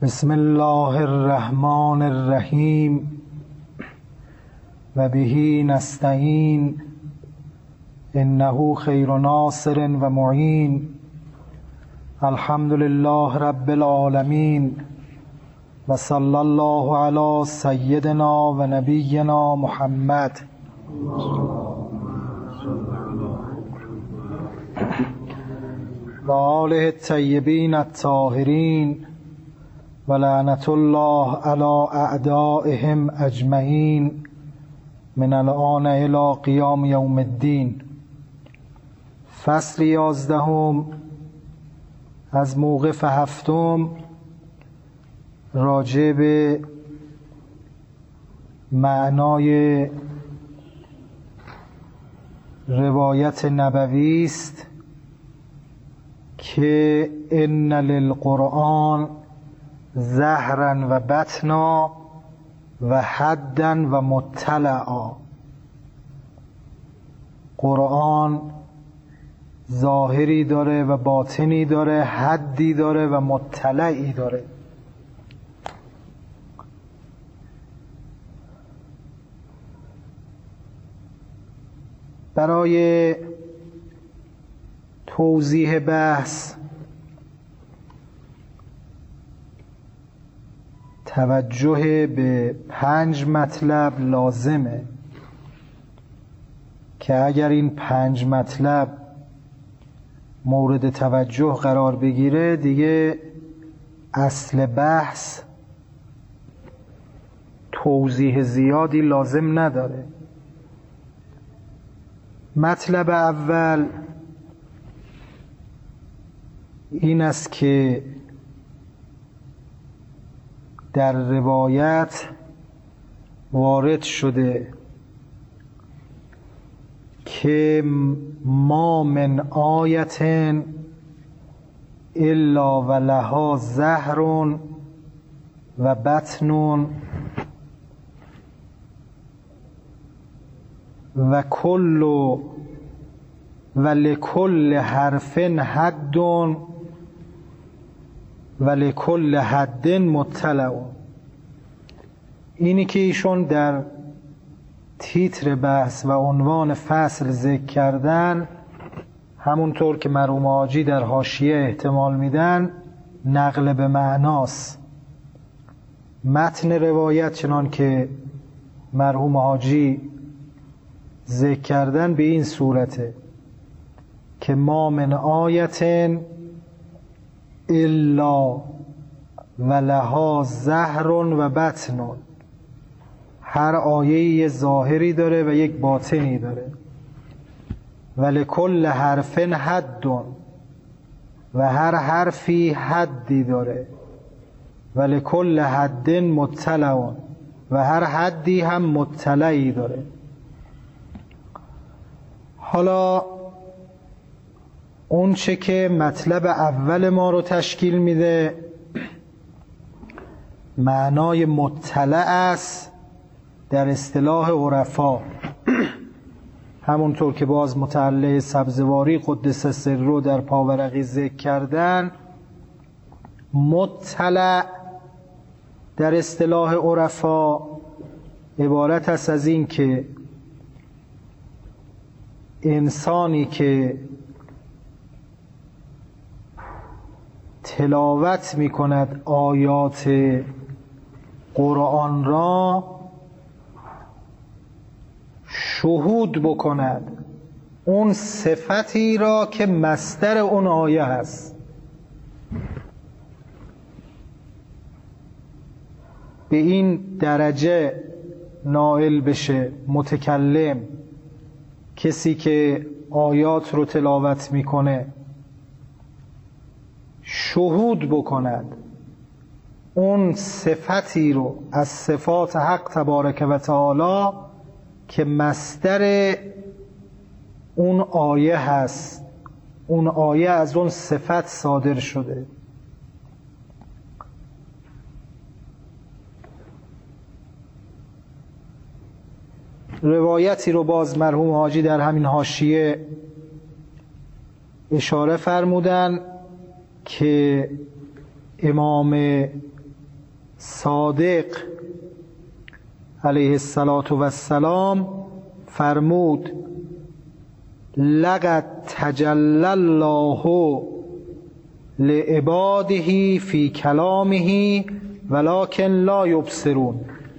بسم الله الرحمن الرحیم و به نستعین انه خیر ناصر و معین. الحمد لله رب العالمین و صلی الله علی سیدنا و نبینا محمد و آله الطیبین الطاهرین و لعنت الله علی اعدائهم اجمعین من الآن الی قیام یوم الدین. فصل 11 از موقف 7 راجع به معنای روایت نبوی است که ان للقرآن ظهرا و بطنا و حدا و مطلعا. قرآن ظاهری داره و باطنی داره، حدی داره و مطلعی داره. برای توضیح بحث توجه به 5 مطلب لازمه که اگر این 5 مطلب مورد توجه قرار بگیره دیگه اصل بحث توضیح زیادی لازم نداره. مطلب اول این است که در روایت وارد شده که ما من آیت الا و لها ظهر و بطن و کل و لکل حرف حد و لکل حد مطلع. اینی که ایشون در تیتر بحث و عنوان فصل ذکر کردن، همونطور که مرحوم حاجی در حاشیه احتمال میدن، نقل به معناست. متن روایت چنان که مرحوم حاجی ذکر کردن به این صورته که ما من آیت الا و لها ظهر و بطن. هر آیه یه ظاهری داره و یک باطنی داره. و لکل حرف حد، و هر حرفی حدی داره. و لکل حد مطلع، و هر حدی هم مطلعی داره. حالا اون چه که مطلب اول ما رو تشکیل میده معنای مطلع است در اصطلاح عرفا، همونطور که باز متعلق سبزواری قدس سره در پاورقی ذکر کردن. مطلع در اصطلاح عرفا عبارت است از این که انسانی که تلاوت می کند آیات قرآن را شهود بکند اون صفتی را که مصدر اون آیه هست. به این درجه نائل بشه متکلم، کسی که آیات رو تلاوت میکنه، شهود بکند اون صفتی رو از صفات حق تبارک و تعالی که مصدر اون آیه هست، اون آیه از اون صفت صادر شده. روایتی رو باز مرحوم حاجی در همین حاشیه اشاره فرمودن که امام صادق علیه السلام فرمود لقد تجلی الله لعباده فی کلامه ولکن لا یبصرون.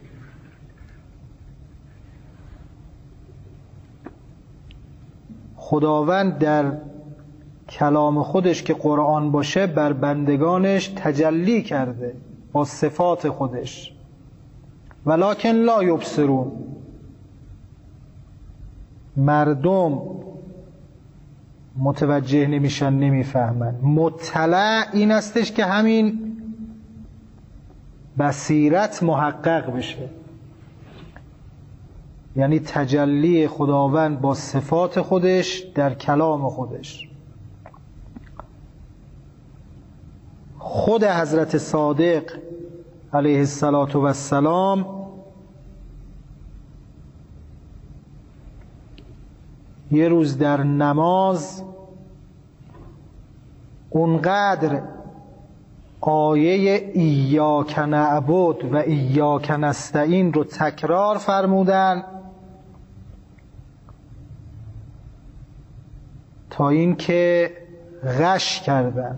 خداوند در کلام خودش که قرآن باشه بر بندگانش تجلی کرده با صفات خودش، ولکن لا یبصرون، مردم متوجه نمیشن، نمیفهمن. مطلع این استش که همین بصیرت محقق بشه، یعنی تجلی خداوند با صفات خودش در کلام خودش. خود حضرت صادق علیه السلام یه روز در نماز اونقدر آیه ایاک نعبد و ایاک نستعین رو تکرار فرمودن تا این که غش کردن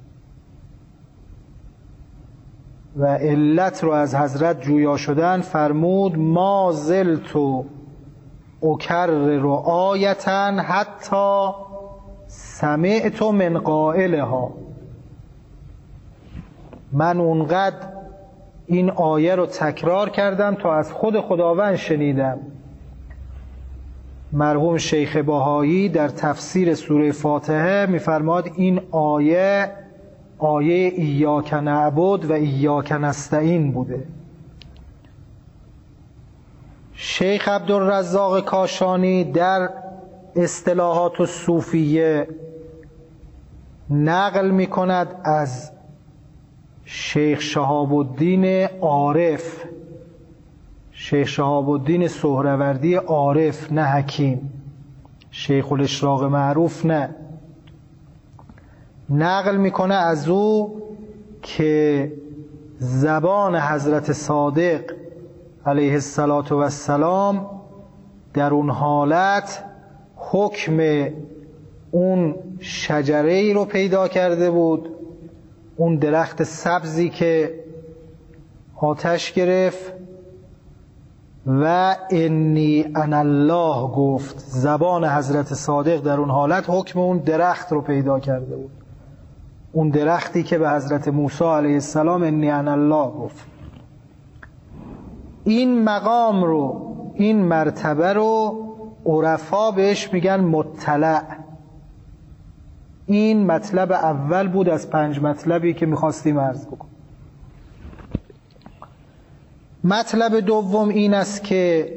و علت رو از حضرت جویا شدن. فرمود ما زلت اکرر آیتا حتی سمعت من قائلها، من اونقدر این آیه رو تکرار کردم تا از خود خداوند شنیدم. مرحوم شیخ بهایی در تفسیر سوره فاتحه می‌فرماد این آیه ایاک نعبد و ایاک نستعین بوده. شیخ عبدالرزاق کاشانی در اصطلاحات الصوفیه نقل می کند از شیخ شهاب الدین عارف، شیخ شهاب الدین سهروردی عارف، نه حکیم، شیخ الاشراق معروف نه، نقل میکنه از او که زبان حضرت صادق علیه السلام در اون حالت حکم اون شجره‌ای رو پیدا کرده بود، اون درخت سبزی که آتش گرفت و انی انا الله گفت. زبان حضرت صادق در اون حالت حکم اون درخت رو پیدا کرده بود، اون درختی که به حضرت موسی علیه السلام انی انا الله گفت. این مقام رو، این مرتبه رو عرفا بهش میگن مطلع. این مطلب اول بود از 5 مطلبی که میخواستیم عرض بکنم. مطلب دوم این است که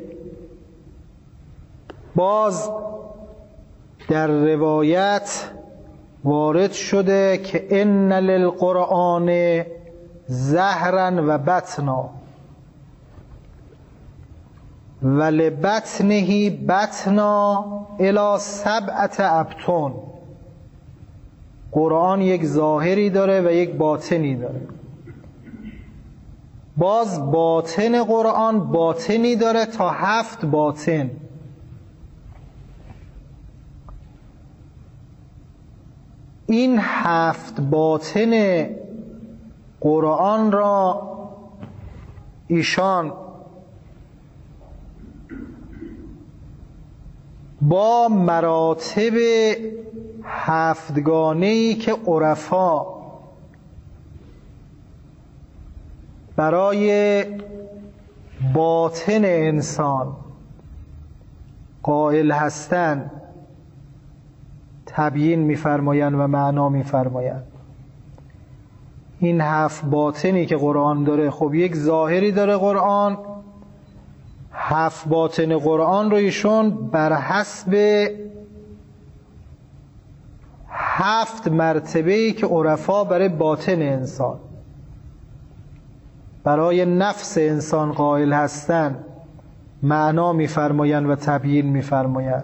باز در روایت وارد شده که ان للقرآن زهرا و بطنا و لبطنه بطنا الی 7 ابطن. قرآن یک ظاهری داره و یک باطنی داره. باز باطن قرآن باطنی داره تا 7 باطن. این 7 باطن قرآن را ایشان با مراتب 7گانه‌ای که عرفا برای باطن انسان قائل هستند تبیین می‌فرمایند و معنا می‌فرمایند. این 7 باطنی که قرآن داره، خب یک ظاهری داره قرآن. 7 باطن قرآن رو ایشون بر حسب 7 مرتبه‌ای که عرفا برای باطن انسان، برای نفس انسان قائل هستند معنا می‌فرمایند و تبیین می‌فرمایند.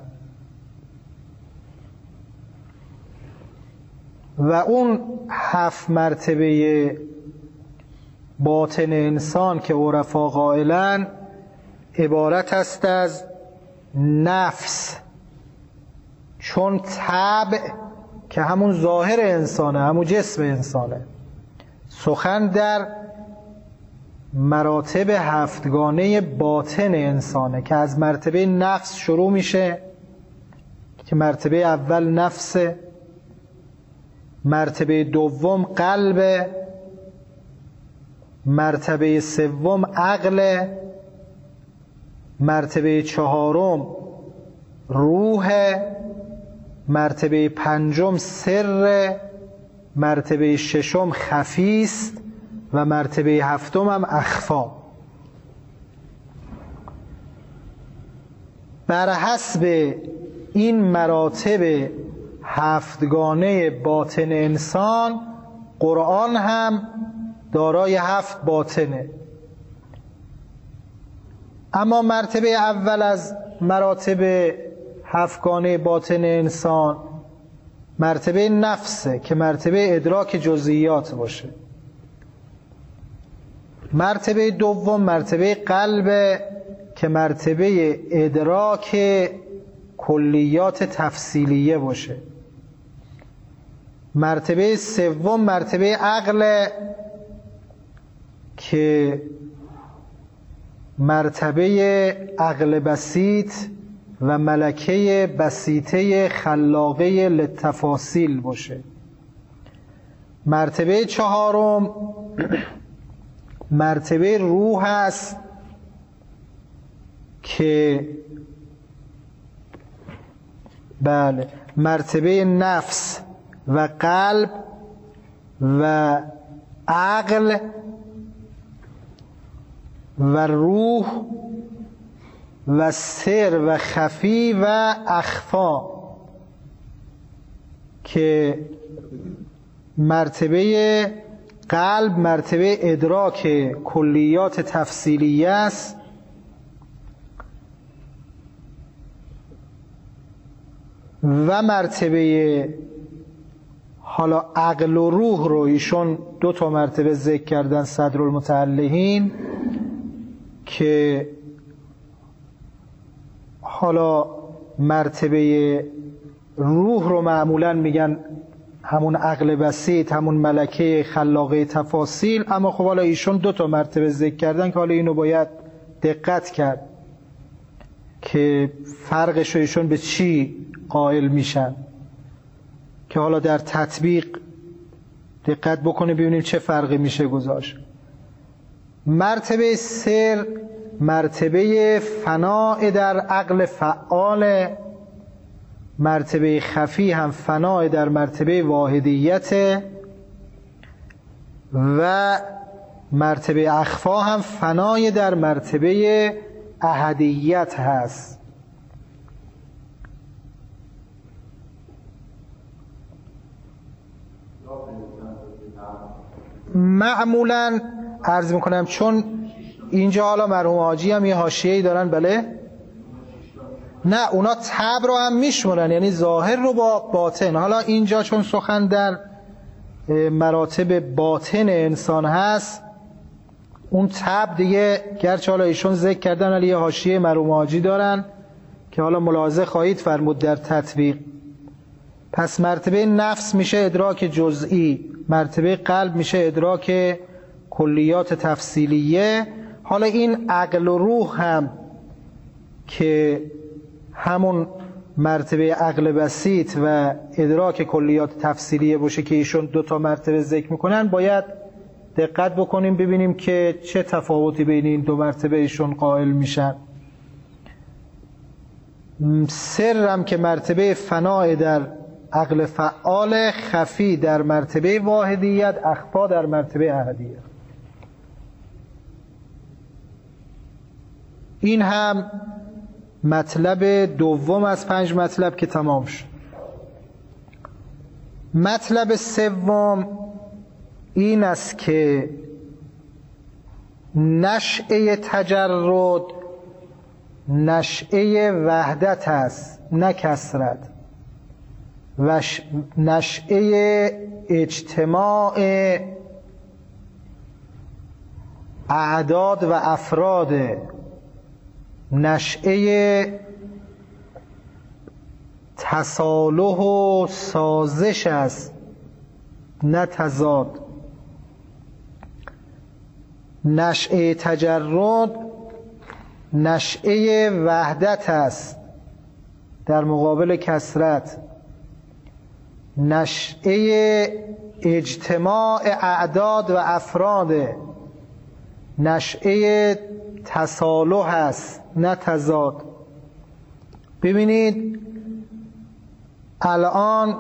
و اون 7 مرتبه باطن انسان که عرفا قائلن عبارت است از نفس، چون طبع که همون ظاهر انسانه، همون جسم انسانه. سخن در مراتب هفتگانه باطن انسانه که از مرتبه نفس شروع میشه که مرتبه اول نفسه، مرتبه دوم قلب، مرتبه سوم عقل، مرتبه چهارم روح، مرتبه پنجم سر، مرتبه ششم خفیست و مرتبه هفتم هم اخفا. بر حسب این مراتب هفتگانه باطن انسان قرآن هم دارای 7 باطنه. اما مرتبه اول از مراتب هفتگانه باطن انسان مرتبه نفسه که مرتبه ادراک جزئیات باشه. مرتبه دوم مرتبه قلب که مرتبه ادراک کلیات تفصیلیه باشه. مرتبه سوم مرتبه عقل که مرتبه عقل بسیط و ملکه بسیطه خلاقه للتفاصیل باشه. مرتبه چهارم مرتبه روح است که بله مرتبه نفس و قلب و عقل و روح و سر و خفی و اخفا که مرتبه قلب مرتبه ادراک کلیات تفصیلیه است و مرتبه حالا عقل و روح رو ایشون 2 مرتبه ذکر کردن صدرالمتعلقین که حالا مرتبه روح رو معمولا میگن همون عقل بسیط، همون ملکه خلاقه تفاصیل، اما خب حالا ایشون 2 مرتبه ذکر کردن که حالا اینو باید دقت کرد که فرقش رو ایشون به چی قائل میشن که حالا در تطبیق دقت بکنیم ببینیم چه فرقی میشه گذاشت. مرتبه سر مرتبه فناء در عقل فعال، مرتبه خفی هم فناء در مرتبه واحدیت و مرتبه اخفا هم فنای در مرتبه احدیت هست. معمولا عرض میکنم چون اینجا حالا مرحوم حاجی هم یه حاشیه‌ای دارن، بله؟ نه اونا طبع رو هم میشمونن، یعنی ظاهر رو با باطن. حالا اینجا چون سخن در مراتب باطن انسان هست، اون طبع دیگه گرچه حالا ایشون ذکر کردن ولی یه حاشیه مرحوم حاجی دارن که حالا ملاحظه خواهید فرمود در تطبیق. پس مرتبه نفس میشه ادراک جزئی، مرتبه قلب میشه ادراک کلیات تفصیلیه. حالا این عقل و روح هم که همون مرتبه عقل بسیط و ادراک کلیات تفصیلیه باشه که ایشون 2 مرتبه ذکر میکنن، باید دقت بکنیم ببینیم که چه تفاوتی بین این 2 مرتبه ایشون قائل میشن. سر هم که مرتبه فناء در عقل فعال، خفی در مرتبه واحدیت، اخفا در مرتبه احدیت. این هم مطلب دوم از 5 مطلب که تمام شد. مطلب سوم این است که نشأه تجرد نشأه وحدت است نه کثرت، و نشأه اجتماع اعداد و افراد نشأه تصالح و سازش است، نه تضاد. نشأه تجرد نشأه وحدت است در مقابل کثرت. نشأه اجتماع اعداد و افراد نشأه تصالح است، نه تضاد. ببینید الان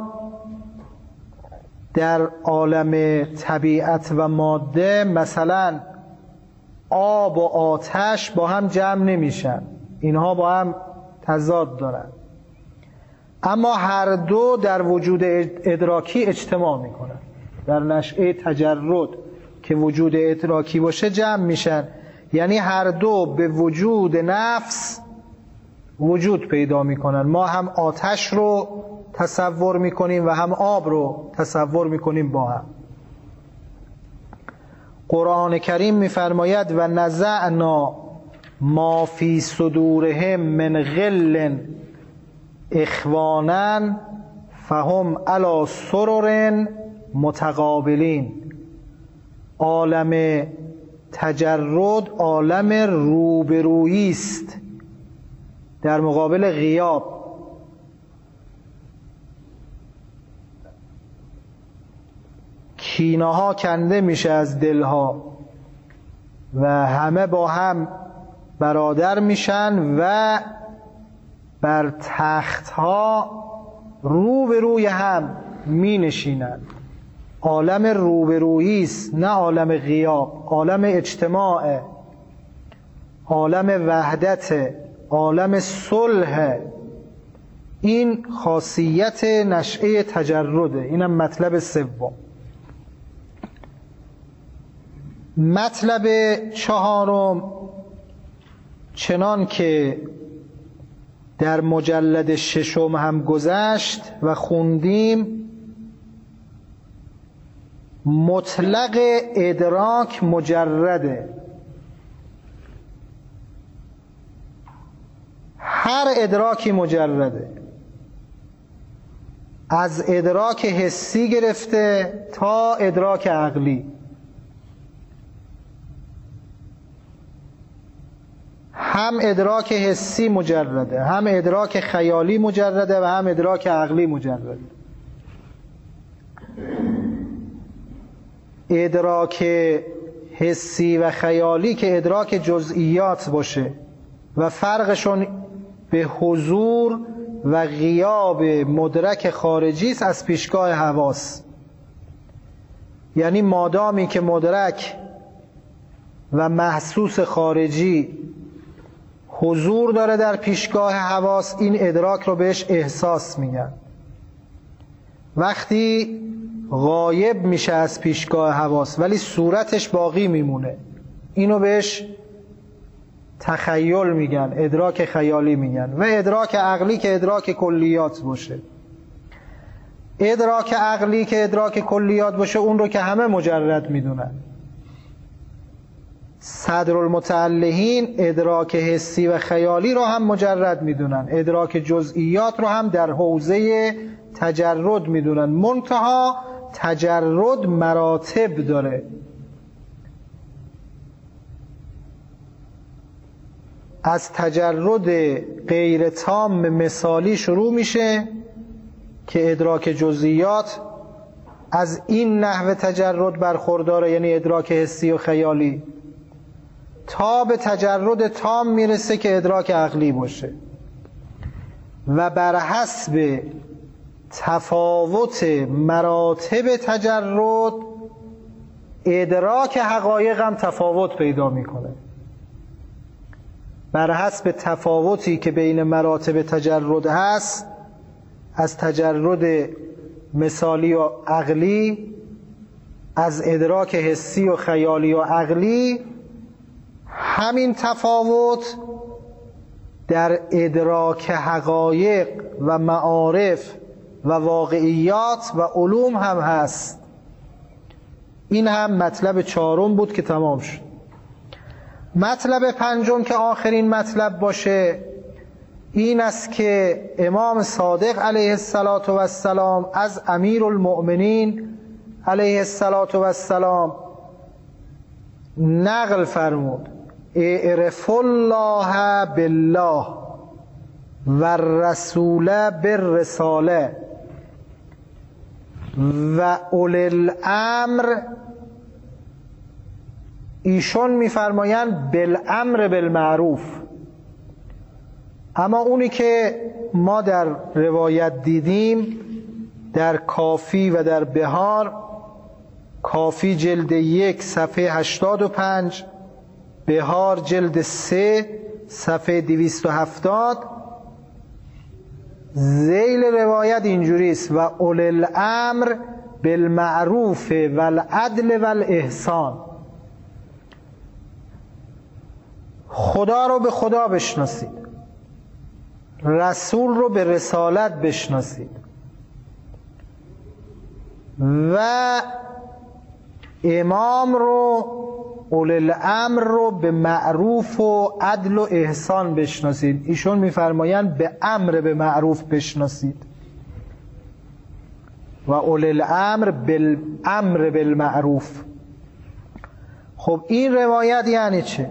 در عالم طبیعت و ماده مثلا آب و آتش با هم جمع نمیشن، اینها با هم تضاد دارن، اما هر دو در وجود ادراکی اجتماع میکنن. در نشأه تجرد که وجود ادراکی باشه جمع میشن، یعنی هر دو به وجود نفس وجود پیدا میکنن. ما هم آتش رو تصور میکنیم و هم آب رو تصور میکنیم با هم. قرآن کریم میفرماید و نزعنا ما فی صدورهم من غل اخوانا فهم علی سرر متقابلین. عالم تجرد عالم روبرویی است در مقابل غیاب. کینه‌ها کنده میشه از دلها و همه با هم برادر میشن و بر تختها روبروی هم می نشینن. عالم روبرویی است، نه عالم غیاب. عالم اجتماع، عالم وحدت، عالم صلح. این خاصیت نشأه تجرده. اینم مطلب سوم. مطلب چهارم، چنان که در مجلد ششم هم گذشت و خوندیم، مطلق ادراک مجرده. هر ادراکی مجرده، از ادراک حسی گرفته تا ادراک عقلی. هم ادراک حسی مجرده، هم ادراک خیالی مجرده و هم ادراک عقلی مجرده. ادراک حسی و خیالی که ادراک جزئیات باشه و فرقشون به حضور و غیاب مدرک خارجی است از پیشگاه حواس. یعنی مادامی که مدرک و محسوس خارجی حضور داره در پیشگاه حواس، این ادراک رو بهش احساس میگن. وقتی غایب میشه از پیشگاه حواس ولی صورتش باقی میمونه، اینو بهش تخیل میگن، ادراک خیالی میگن. و ادراک عقلی که ادراک کلیات باشه. ادراک عقلی که ادراک کلیات باشه اون رو که همه مجرد میدونن. صدرالمتعلهین ادراک حسی و خیالی رو هم مجرد میدونن، ادراک جزئیات رو هم در حوزه تجرد میدونن. منتها تجرد مراتب داره. از تجرد غیر تام مثالی شروع میشه که ادراک جزئیات از این نحو تجرد برخورداره، یعنی ادراک حسی و خیالی، تا به تجرد تام میرسه که ادراک عقلی باشه. و بر حسب تفاوت مراتب تجرد ادراک حقایق هم تفاوت پیدا میکنه. بر حسب تفاوتی که بین مراتب تجرد هست، از تجرد مثالی و عقلی، از ادراک حسی و خیالی و عقلی، همین تفاوت در ادراک حقایق و معارف و واقعیات و علوم هم هست. این هم مطلب چهارم بود که تمام شد. مطلب پنجم که آخرین مطلب باشه این است که امام صادق علیه السلام از امیرالمؤمنین علیه السلام نقل فرمود: اعرف الله بالله و الرسول بالرساله و اولی الامر. ایشون میفرمایند بالامر بالمعروف، اما اونی که ما در روایت دیدیم در کافی و در بهار، کافی جلد 1 صفحه 85، بهار جلد 3 صفحه 270، ذیل روایت اینجوری است: و اولی الامر بالمعروف و العدل و الاحسان. خدا رو به خدا بشناسید، رسول رو به رسالت بشناسید و امام رو، اولی الامر رو به معروف و عدل و احسان بشناسید. ایشون میفرمایند به امر به معروف بشناسید و اولی الامر بالامر بالمعروف. خب این روایت یعنی چه؟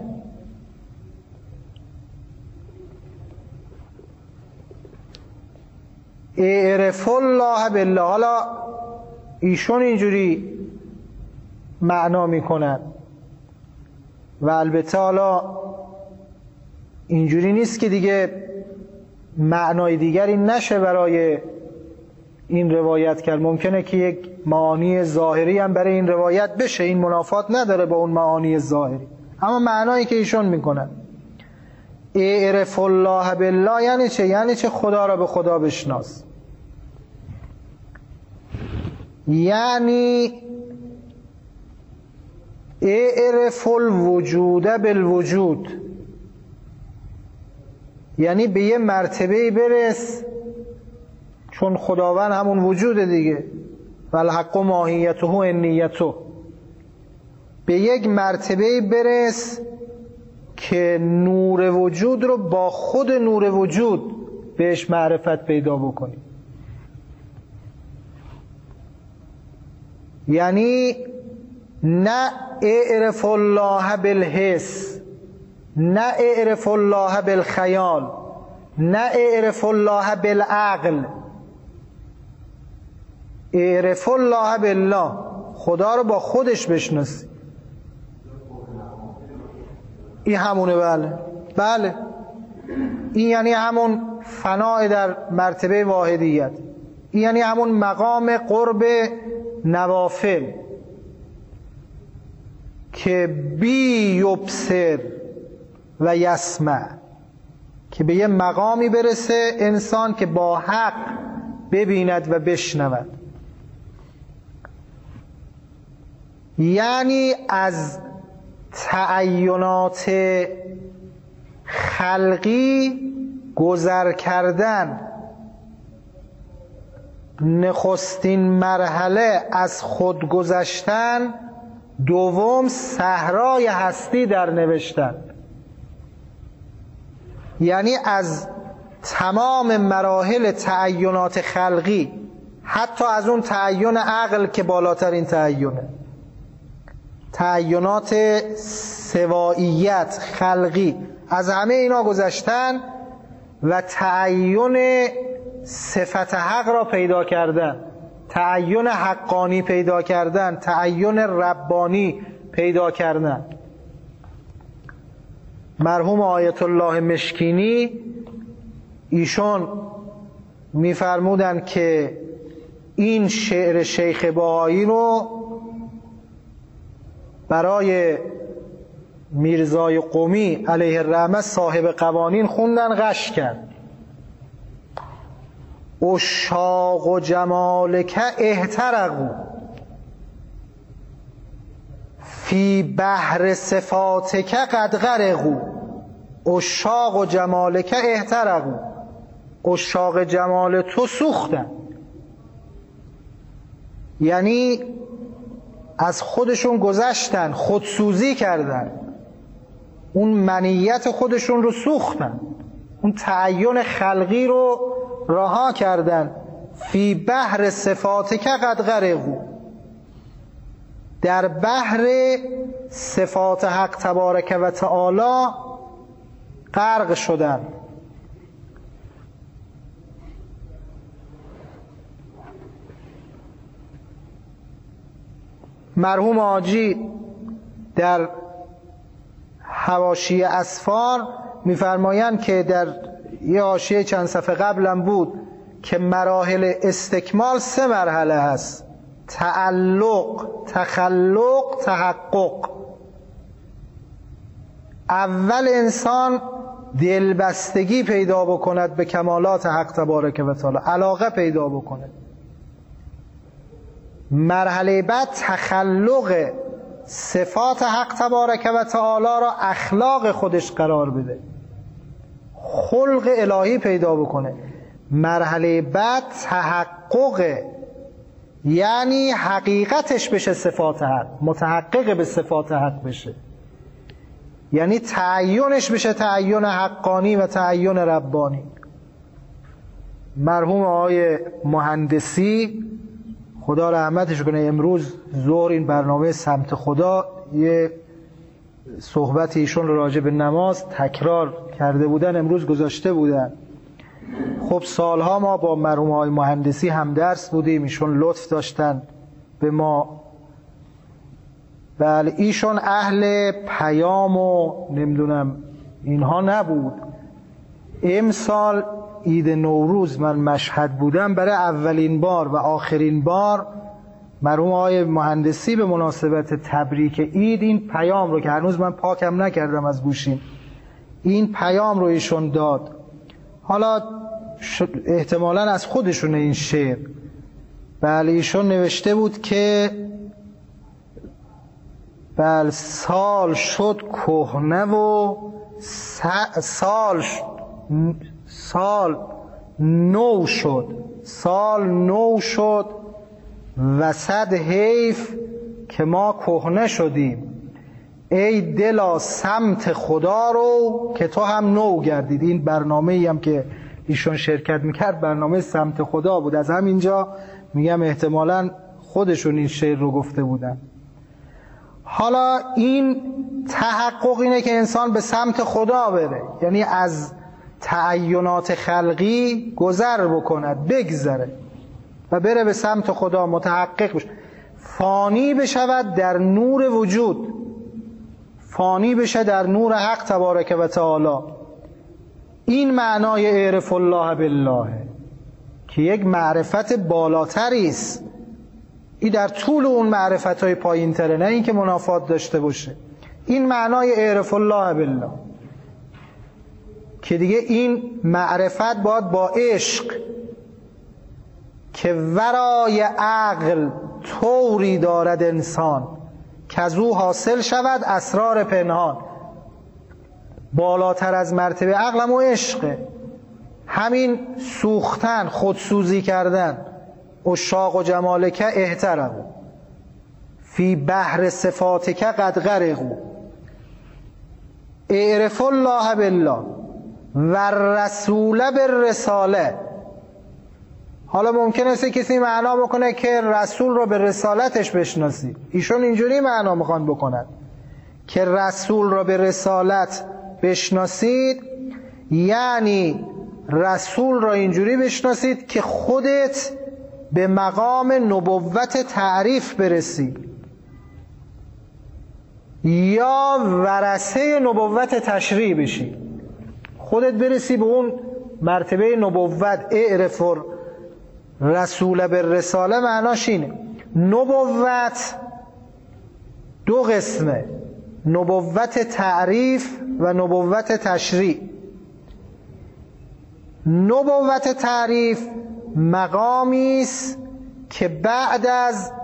اعرف الله بالله. حالا ایشون اینجوری معنا میکنن و البته حالا اینجوری نیست که دیگه معنای دیگری نشه برای این روایت کرد. ممکنه که یک معانی ظاهری هم برای این روایت بشه، این منافات نداره با اون معانی ظاهری، اما معنایی که ایشون میکنن اعرف الله بالله یعنی چه؟ یعنی چه خدا را به خدا بشناس، یعنی اعرف الوجود بالوجود، یعنی به یه مرتبه برس، چون خداوند همون وجود دیگه، والحق ماهیته انیته، به یک مرتبه برس که نور وجود رو با خود نور وجود بهش معرفت پیدا بکنی. یعنی نه اعرف الله بالحس، نه اعرف الله بالخیال، نه اعرف الله بالعقل، اعرف الله بالله، خدا رو با خودش بشناسی. این همونه. بله این یعنی همون فنای در مرتبه واحدیت، این یعنی همون مقام قرب نوافل که بی یبصر و یسمع، که به یه مقامی برسه انسان که با حق ببیند و بشنود. یعنی از تعینات خلقی گذر کردن، نخستین مرحله از خود گذشتن، دوم صحرای هستی در نوشتن. یعنی از تمام مراحل تعینات خلقی، حتی از اون تعین عقل که بالاترین تعینه، تعینات سواییت خلقی، از همه اینا گذشتن و تعین صفت حق را پیدا کردن، تعین حقانی پیدا کردن، تعین ربانی پیدا کردن. مرحوم آیت الله مشکینی ایشون میفرمودن که این شعر شیخ بهایی رو برای میرزای قمی علیه الرحمه صاحب قوانین خوندن، غش کرد: عشاق جمالک احترقوا فی بحر صفاتک قد غرقوا. عشاق جمالک احترقوا، عشاق جمال تو سوختن، یعنی از خودشون گذشتن، خودسوزی کردن اون منیت خودشون رو سوختن، اون تعین خلقی رو رها کردن. فی بحر صفاتک قد غرقوا، در بحر صفات حق تبارک و تعالی غرق شدن. مرحوم حاجی در حواشی اسفار می‌فرمایند که در یه حاشیه چند صفحه قبلم بود که مراحل استکمال 3 مرحله هست: تعلق، تخلق، تحقق. اول انسان دلبستگی پیدا بکند به کمالات حق تبارک و تعالی، علاقه پیدا بکنه. مرحله بعد تخلق صفات حق تبارک و تعالی را اخلاق خودش قرار بده، خلق الهی پیدا بکنه. مرحله بعد تحقق، یعنی حقیقتش بشه صفات حق، متحقق به صفات حق بشه، یعنی تعینش بشه تعین حقانی و تعین ربانی. مرحوم آقای مهندسی خدا رحمتش کنه، امروز ظهر این برنامه سمت خدا یه صحبت ایشون راجع به نماز تکرار کرده بودن، امروز گذاشته بودن. خب سالها ما با مرحوم آقای مهندسی هم درس بودیم، ایشون لطف داشتن به ما. بله ایشون اهل پیام و نمیدونم اینها نبود. امسال عید نوروز من مشهد بودم، برای اولین بار و آخرین بار مرحوم آقای مهندسی به مناسبت تبریک عید این پیام رو که هنوز من پاکم نکردم از گوشیم، این پیام رو ایشون داد. حالا احتمالاً از خودشونه این شعر. بله ایشون نوشته بود که بله سال شد کهنه و سال نو شد، سال نو شد و صد حیف که ما کهنه شدیم. ای دلا سمت خدا رو که تو هم نو گردید. این برنامه‌ای هم که ایشون شرکت میکرد برنامه سمت خدا بود. از همینجا میگم احتمالاً خودشون این شعر رو گفته بودن. حالا این تحقق اینه که انسان به سمت خدا بره، یعنی از تعینات خلقی گذر بکند، بگذره و بره به سمت خدا، متحقق بشه، فانی بشود در نور وجود، فانی بشه در نور حق تبارک و تعالی. این معنای اعرف الله بالله که یک معرفت بالاتری است. این در طول اون معرفت‌های پایین‌تره، نه این که منافات داشته باشه. این معنای اعرف الله بالله که دیگه این معرفت باید با عشق که ورای عقل طوری دارد انسان که از او حاصل شود اسرار پنهان. بالاتر از مرتبه عقل و عشقه، همین سوختن، خودسوزی کردن. عشاق و جمالک احترقوا فی بحر صفاتک قد غرقوا. اعرف الله بالله و رسول بالرساله. حالا ممکن است کسی معنا بکنه که رسول رو به رسالتش بشناسی. ایشون اینجوری معنا میخوان بکنن که رسول رو به رسالت بشناسید، یعنی رسول را اینجوری بشناسید که خودت به مقام نبوت تعریف برسی یا ورثه نبوت تشریع بشی، خودت برسی به اون مرتبه نبوت. اعرف رسول بالرساله معناش اینه. نبوت 2 قسمه، نبوت تعریف و نبوت تشریع. نبوت تعریف مقامی است که بعد از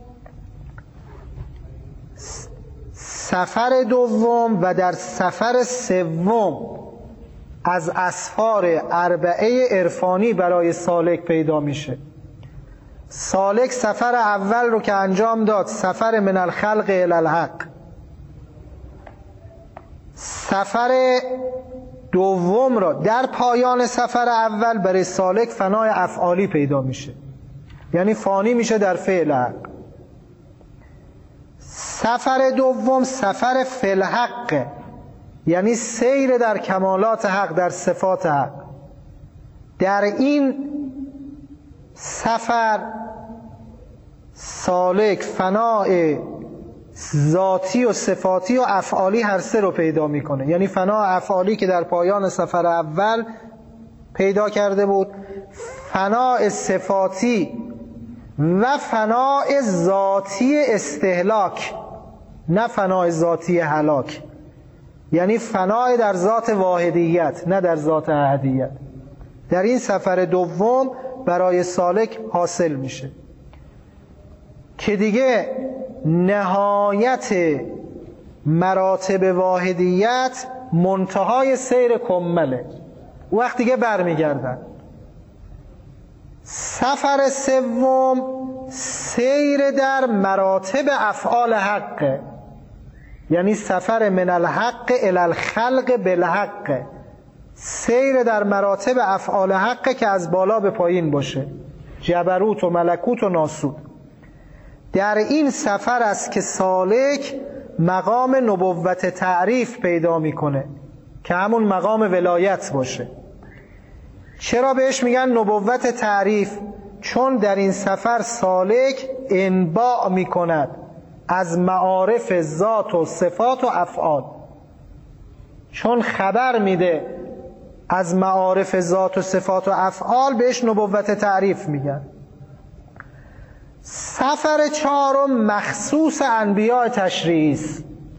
سفر دوم و در سفر سوم از اسفار اربعه عرفانی برای سالک پیدا میشه. سالک سفر اول رو که انجام داد، سفر من الخلق الی الحق، سفر دوم را در پایان سفر اول برای سالک فنای افعالی پیدا میشه، یعنی فانی میشه در فعل حق. سفر دوم سفر فعل حق، یعنی سیر در کمالات حق، در صفات حق. در این سفر سالک فنای ذاتی و صفاتی و افعالی هر سه رو پیدا میکنه، یعنی فنا افعالی که در پایان سفر اول پیدا کرده بود، فنای صفاتی و فنای ذاتی استهلاک، نه فنای ذاتی هلاک، یعنی فنای در ذات واحدیت نه در ذات احدیت. در این سفر دوم برای سالک حاصل میشه که دیگه نهایت مراتب واحدیت منتهای سیر کمله، وقتی دیگه برمیگردن. سفر سوم سیر در مراتب افعال حق، یعنی سفر من الحق الی الخلق بالحق، سیر در مراتب افعال حق که از بالا به پایین باشه، جبروت و ملکوت و ناسوت. در این سفر است که سالک مقام نبوت تعریف پیدا میکنه که همون مقام ولایت باشه. چرا بهش میگن نبوت تعریف؟ چون در این سفر سالک انباع میکند از معارف ذات و صفات و افعال، چون خبر میده از معارف ذات و صفات و افعال، بهش نبوت تعریف میگن. سفر چهارم مخصوص انبیاء تشریعی است،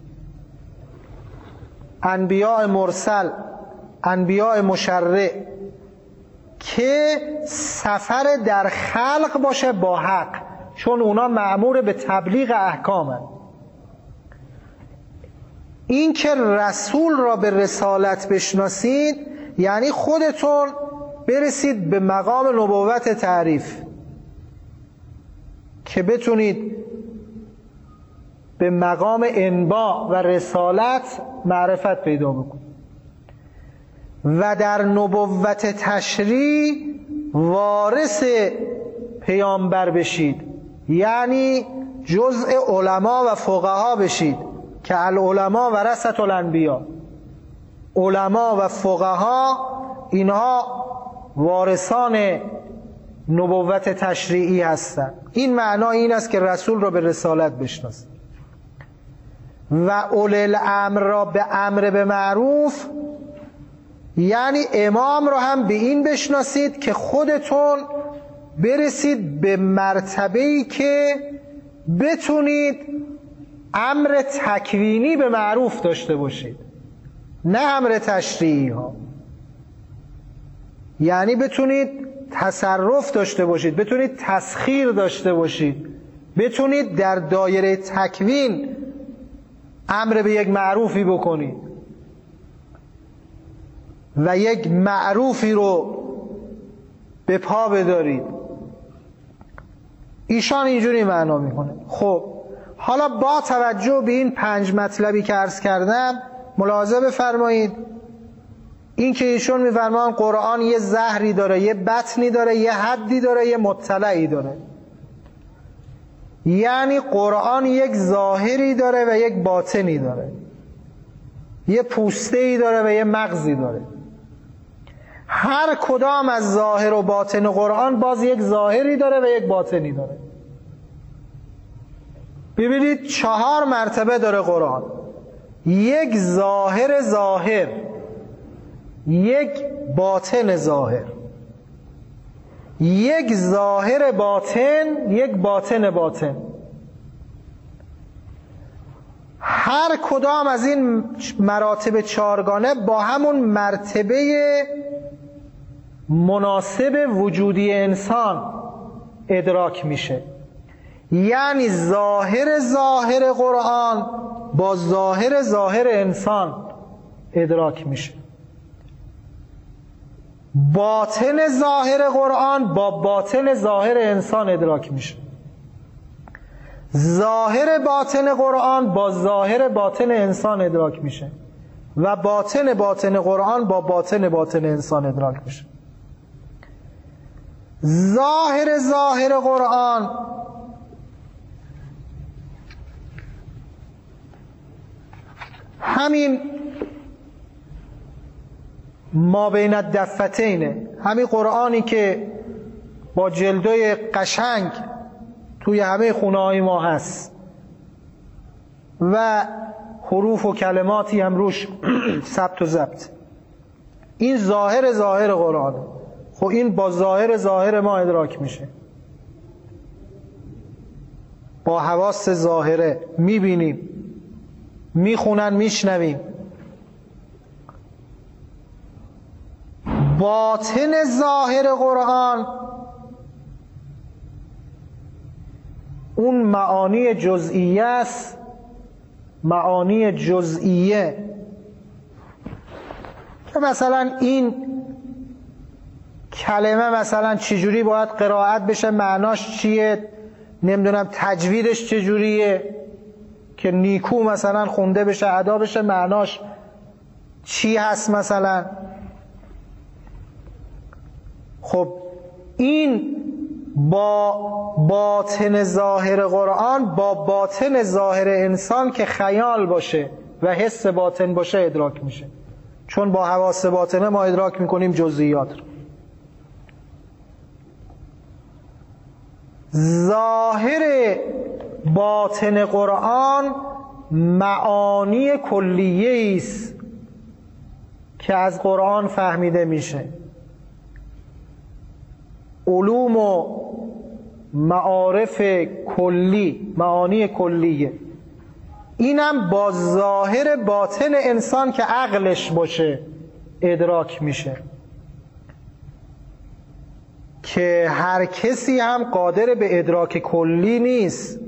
انبیاء مرسل، انبیاء مشرع، که سفر در خلق باشه با حق، چون اونا مأمور به تبلیغ احکامن. این که رسول را به رسالت بشناسید یعنی خودتون برسید به مقام نبوت تعریف که بتونید به مقام انباء و رسالت معرفت پیدا بکنید و در نبوت تشریع وارث پیامبر بشید، یعنی جزء علما و فقها بشید که العلماء ورثة الانبیاء. علما و فقها اینها وارثان نبوت تشریعی هستند. این معنا این است که رسول را به رسالت بشناسید و اولی الامر را به امر به معروف، یعنی امام را هم به این بشناسید که خودتون برسید به مرتبه‌ای که بتونید امر تکوینی به معروف داشته باشید، نه امر تشریعی ها. یعنی بتونید تصرف داشته باشید، بتونید تسخیر داشته باشید، بتونید در دایره تکوین امر به یک معروفی بکنید و یک معروفی رو به پا بدارید. ایشان اینجوری معنا میکنه. خب حالا با توجه به این 5 مطلبی که عرض کردم ملاحظه بفرمایید، این که ایشون میفرمان قرآن یه ظهری داره، یه بطنی داره، یه حدی داره، یه مطلعی داره، یعنی قرآن یک ظاهری داره و یک باطنی داره، یه پوسته‌ای داره و یه مغزی داره. هر کدام از ظاهر و باطن قرآن باز یک ظاهری داره و یک باطنی داره. ببینید 4 مرتبه داره قرآن، یک ظاهر ظاهر، یک باطن ظاهر، یک ظاهر باطن، یک باطن باطن. هر کدام از این مراتب 4گانه با همون مرتبه مناسب وجودی انسان ادراک میشه، یعنی ظاهر ظاهر قرآن با ظاهر ظاهر انسان ادراک میشه، باطن ظاهر قرآن با باطن ظاهر انسان ادراک میشه، ظاهر باطن قرآن با ظاهر باطن انسان ادراک میشه. و باطن قرآن با باطن انسان ادراک میشه. ظاهر قرآن همین ما بین الدفتینه، همین قرآنی که با جلدای قشنگ توی همه خونه‌های ما هست و حروف و کلماتی هم روش ثبت و ضبط. این ظاهر قرآن. خب این با ظاهر ما ادراک میشه، با حواس ظاهره میبینیم، میخونن، میشنویم. باطن ظاهر قرآن اون معانی جزئیه است، معانی جزئیه که مثلا این کلمه مثلا چجوری باید قرائت بشه، معناش چیه، نمیدونم تجویدش چجوریه که نیکو مثلا خونده بشه، ادا بشه، معناش چی هست مثلا. خب این با باطن ظاهر قرآن با باطن ظاهر انسان که خیال باشه و حس باطن باشه ادراک میشه، چون با حواس باطنه ما ادراک میکنیم جزئیات رو. ظاهر باطن قرآن معانی کلیه است که از قرآن فهمیده میشه، علوم و معارف کلی، معانی کلیه. اینم با ظاهر باطن انسان که عقلش باشه ادراک میشه، که هر کسی هم قادر به ادراک کلی نیست،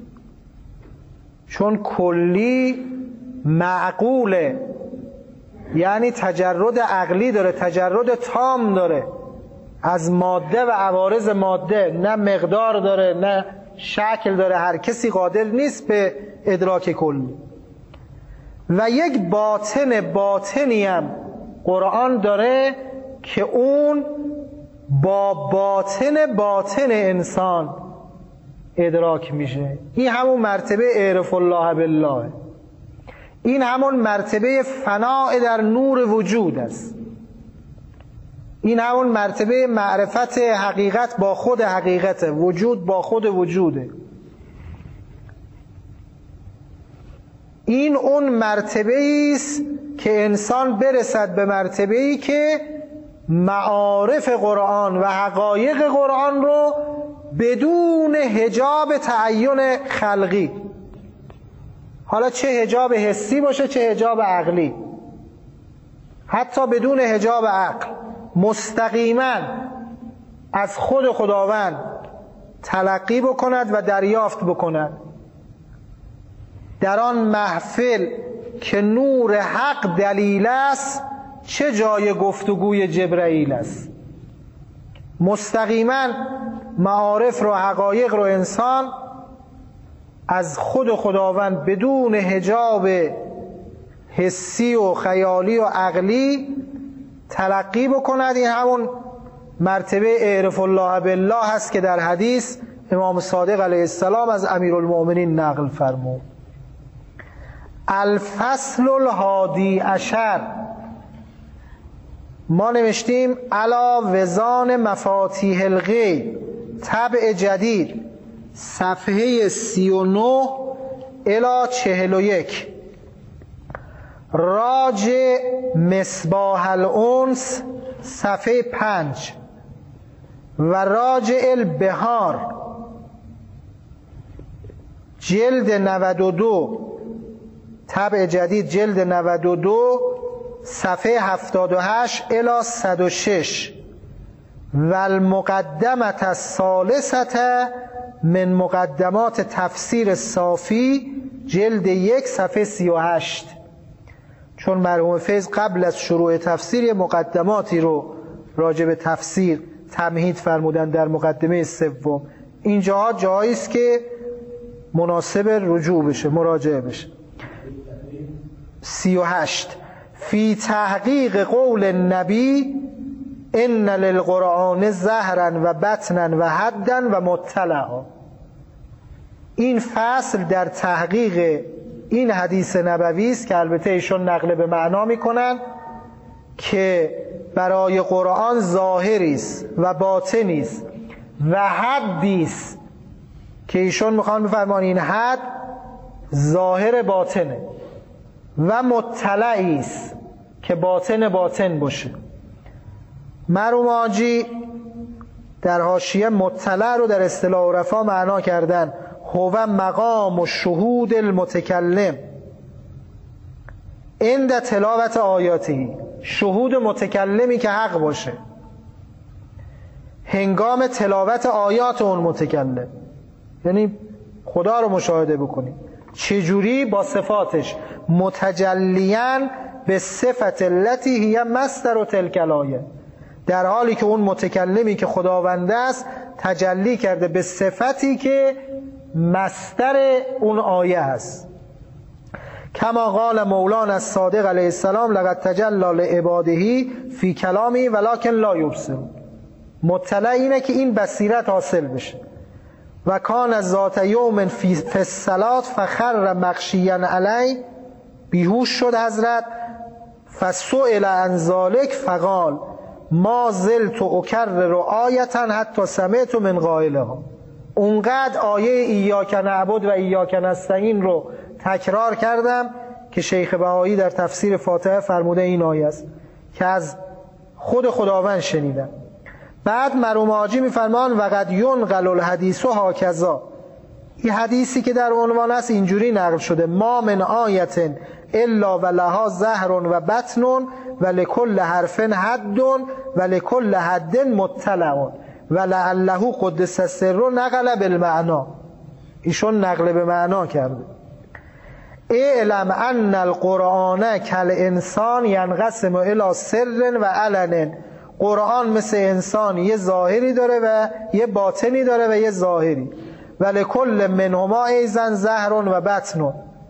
چون کلی معقوله، یعنی تجرد عقلی داره، تجرد تام داره از ماده و عوارض ماده، نه مقدار داره نه شکل داره. هر کسی قادر نیست به ادراک کلی. و یک باطنی هم قرآن داره که اون با باطن انسان ادراک میشه. این همون مرتبه اعرف الله بالله، این همون مرتبه فناء در نور وجود است، این همون مرتبه معرفت حقیقت با خود حقیقت، وجود با خود وجوده. این اون مرتبه است که انسان برسد به مرتبه‌ای که معارف قرآن و حقایق قرآن رو بدون حجاب تعین خلقی، حالا چه حجاب حسی باشه چه حجاب عقلی، حتی بدون حجاب عقل، مستقیما از خود خداوند تلقی بکند و دریافت بکند. در آن محفل که نور حق دلیل است، چه جای گفتگوی جبرائیل است. مستقیما معارف رو، حقایق رو انسان از خود خداوند بدون حجاب حسی و خیالی و عقلی تلقی بکند. این همون مرتبه اعرف الله بالله هست که در حدیث امام صادق علیه السلام از امیرالمؤمنین نقل فرمود. الفصل الحادی عشر، ما نوشتیم علی وزان مفاتیح الغیب، طبع جدید، صفحه 39 الی 41. راجع مصباح الانس صفحه 5 و راجع البهار جلد 92 طبع جدید جلد 92 صفحه 78 الی 106 و المقدمه الثالثه من مقدمات تفسیر صافی جلد 1 صفحه 38. چون مرحوم فیض قبل از شروع تفسیر یه مقدماتی رو راجع به تفسیر تمهید فرمودن در مقدمه سوم. اینجاها جایی است که مناسب رجوع بشه، مراجعه بشه. 38 فی تحقیق قول النبی ان للقرآن ظهرا و بطنا و حدا و مطلعا. این فصل در تحقیق این حدیث نبوی است که البته ایشون نقل به معنا میکنن که برای قرآن ظاهری است و باطنی است و حدی است که ایشون میخوان بفرمان این حد ظاهر باطنه و مطلعی است که باطن باطن باشه. مرحوم حاجی در حاشیه مطلع رو در اصطلاح عرفا معنا کردن هو مقام و شهود المتکلم عند تلاوت آیاتی، شهود متکلمی که حق باشه هنگام تلاوت آیات اون متکلم، یعنی خدا رو مشاهده بکنی چجوری؟ با صفاتش متجلیاً به صفت التي هی مصدر و تلک الآیه، در حالی که اون متکلمی که خداوند است تجلی کرده به صفتی که مصدر اون آیه است. کما قال مولانا الصادق علیه السلام لقد تجلی لعباده فی کلامی ولکن لا یبصرون. مطلع اینه که این بصیرت حاصل بشه. و کان ذات یوم فی الصلاة فخر مغشیا علی، بیهوش شد حضرت، فسئل عن ذلک فقال ما زلت اکرر آیتا حتی سمعت من قائلها. اونقدر آیه ایاک نعبد و ایاک نستعین رو تکرار کردم که شیخ بهایی در تفسیر فاتحه فرموده این آیه است که از خود خداوند شنیدم. بعد مرحوم حاجی میفرمان وقد ینقل الحدیث هکذا، این حدیثی که در عنوان است اینجوری نقل شده ما من آیت الا ولها ظهر و بطن و لکل حرف حد و لکل حد مطلع و لعله قدس السر نقل بالمعنا. ایشون نقل به معنا کرده. اعلم ان القرآن کالانسان ینقسم الی سر و علن. قرآن مثل انسان یه ظاهری داره و یه باطنی داره و یه ظاهری. و لکل منهما ایضا ظهر و بطن.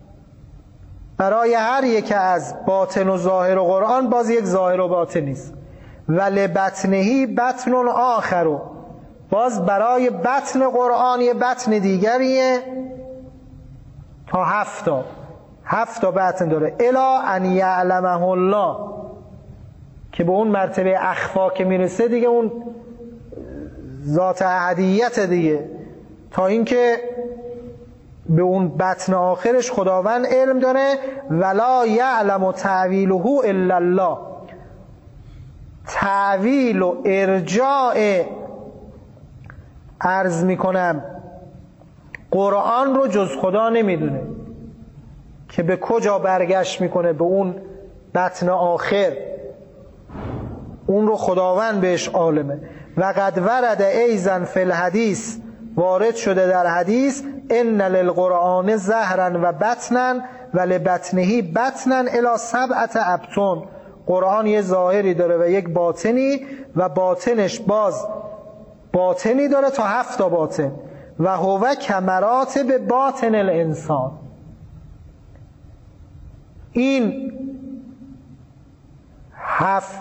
برای هر یک از باطن و ظاهر و قرآن باز یک ظاهر و باطنی است. و لبطنهی بطن آخر، باز برای بطن قرآن یه بطن دیگریه تا هفت تا بطن داره. الا ان یعلمه الله، که به اون مرتبه اخفا که میرسه دیگه اون ذات احدیت دیگه، تا اینکه به اون بطن آخرش خداوند علم داره. ولا یعلم تعویله الا الله، تعویل و ارجاع عرض میکنم قرآن رو جز خدا نمیدونه که به کجا برگشت میکنه، به اون بطن آخر، اون رو خداوند بهش عالمه. و قد ورد ایضا فی الحدیث، وارد شده در حدیث ان للقرآن ظهرا و بطنا و لبطنه بطنا الی 7 ابطن. قرآن یه ظاهری داره و یک باطنی و باطنش باز باطنی داره تا 7 باطن. و هو کمراتب باطن الانسان. این 7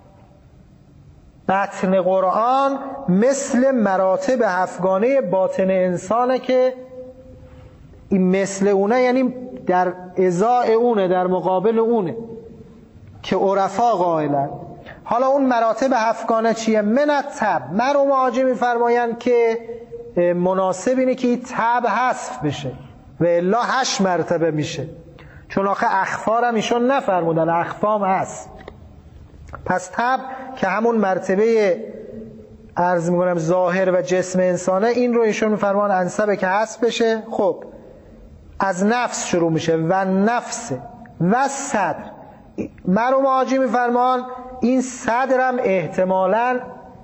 بطن قرآن مثل مراتب 7گانه باطن انسانه که این مثل اونه، یعنی در ازای اونه، در مقابل اونه که عرفا قائلن. حالا اون مراتب 7گانه چیه؟ من التب. مرحوم حاجی میفرمایند که مناسب اینه که این تب حذف بشه و الا 8 مرتبه میشه، چون آخه اخفار هم ایشون نفرمودن، اخفام هست. پس تب که همون مرتبه عرض میکنم ظاهر و جسم انسانه، این رو ایشون میفرمان انسبه که حذف بشه. خب از نفس شروع میشه و نفس و صدر. مرحوم حاجی میفرمان این صدر هم احتمالاً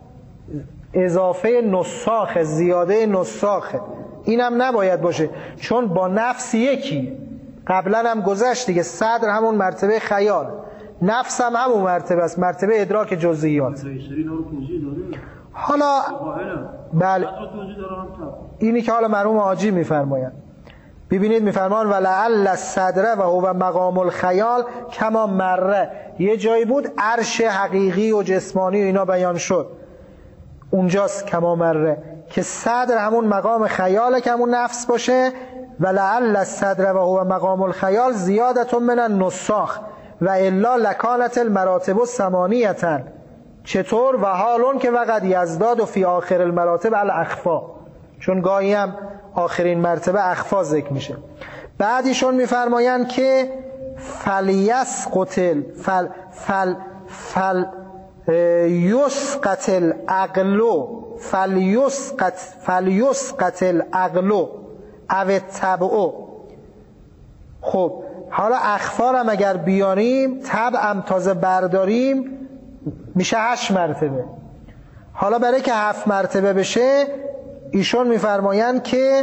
اضافه نساخه، زیاده نساخه، این هم نباید باشه چون با نفس یکی. قبلا هم گذشت دیگه، صدر همون مرتبه خیال، نفس هم همون مرتبه است، مرتبه ادراک جزئیات. حالا بله اینی که حالا مرحوم حاجی میفرمایند ببینید میفرمان ولعل الصدر و هو مقام الخیال کما مره، یه جایی بود عرش حقیقی و جسمانی و اینا بیان شد، اونجاست کما مره که صدر همون مقام خیاله که همون نفس باشه. ولعل الصدر و هو مقام الخیال زیادت من النساخ و الا لکانت المراتب ثمانیه. چطور؟ و حالون که وقد یزداد و فی آخر المراتب الاخفا، چون گاهی هم آخرین مرتبه اخفا ذکر میشه. بعدیشون میفرمایند که فلیسقط یسقط العقل فلیسقط العقل او الطبع. خب حالا اخفا هم اگر بیاریم، طبع هم تازه برداریم، میشه 8 مرتبه. حالا برای که 7 مرتبه بشه ایشون میفرمایند که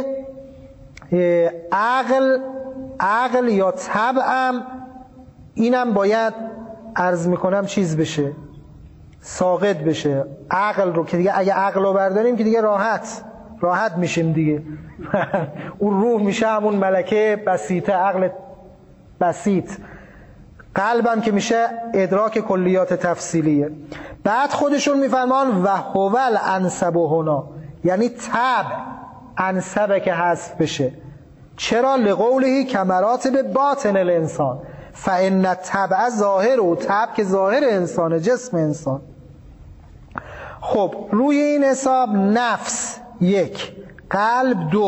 عقل یا طبعم اینم باید عرض میکنم چیز بشه، ساقط بشه. عقل رو که دیگه اگه عقل رو برداریم که دیگه راحت میشیم دیگه. اون روح میشه همون ملکه بسیطه، عقل بسیط. قلبم که میشه ادراک کلیات تفصیلیه. بعد خودشون میفرمان و هو الانسب هنا، یعنی طبع انسبه که حذف بشه. چرا؟ لقوله کمراتب باطن الانسان فان الطبع ظاهر، و طبع که ظاهر انسانه، جسم انسان. خب روی این حساب نفس 1، قلب 2،